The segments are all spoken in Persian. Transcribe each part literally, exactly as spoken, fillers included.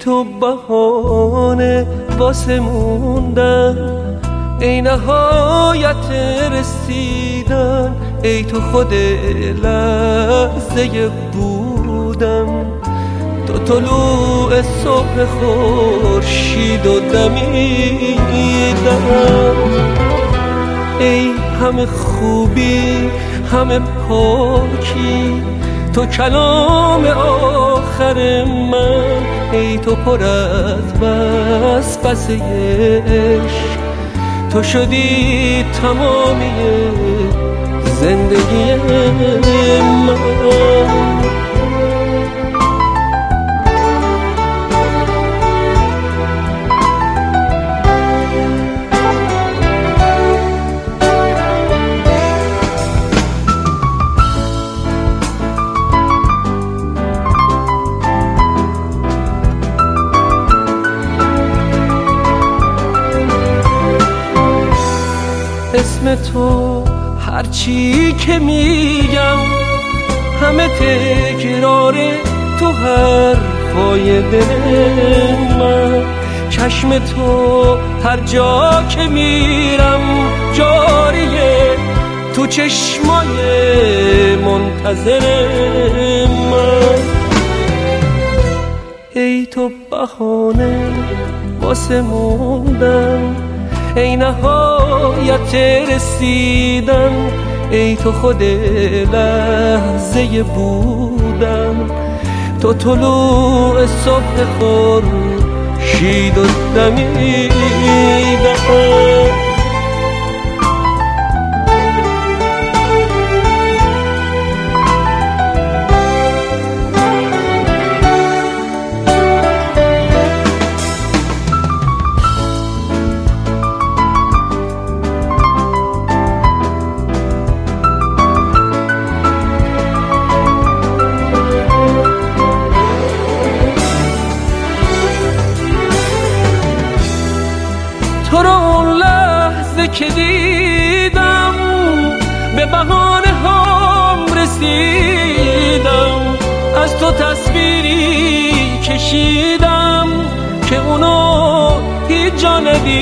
تو بهانه واسه موندن، ای نهایت رسیدن، ای تو خود لحظه بودن، تو طلوع صبح خورشید و دمیدن. ای همه خوبی همه پاکی، تو کلام آخر من، ای تو پر از وسوسه عشق، تو شدی تمامی زندگی من. اسم تو هرچی که میگم همه تکرار تو حرفای دل من، چشم تو هر جا که میرم جاریه تو چشمای منتظر من. ای تو بهانه واسه موندن، ای نهایت رسیدن، ای تو خود لحظه بودن، تو طلوع صبح خورشید و دمیدن. تو رو اون لحظه که دیدم به بهانه هم رسیدم، از تو تصویری کشیدم که اونو هیچ جا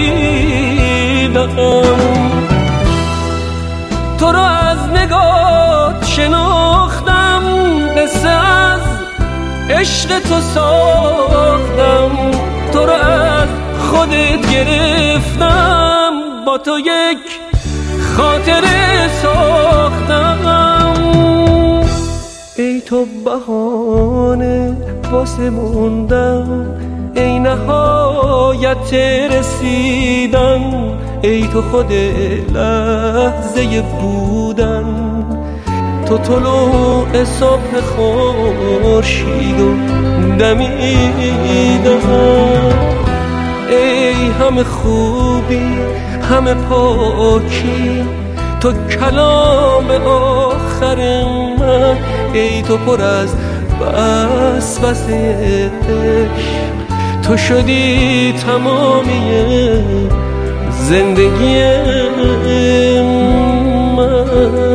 ندیدم. تو رو از نگات شناختم، قصه از عشق تو ساختم، تو رو از خودت گرفتم، با تو یک خاطره ساختم. ای تو بهانه واسه موندن، ای نهایت رسیدن، ای تو خود لحظه بودن، تو طلوع صبح خورشید و دمیدن. ای همه خوبی همه پاکی، تو کلام آخر من، ای تو پر از وسوسه عشق، تو شدی تمامی زندگی من.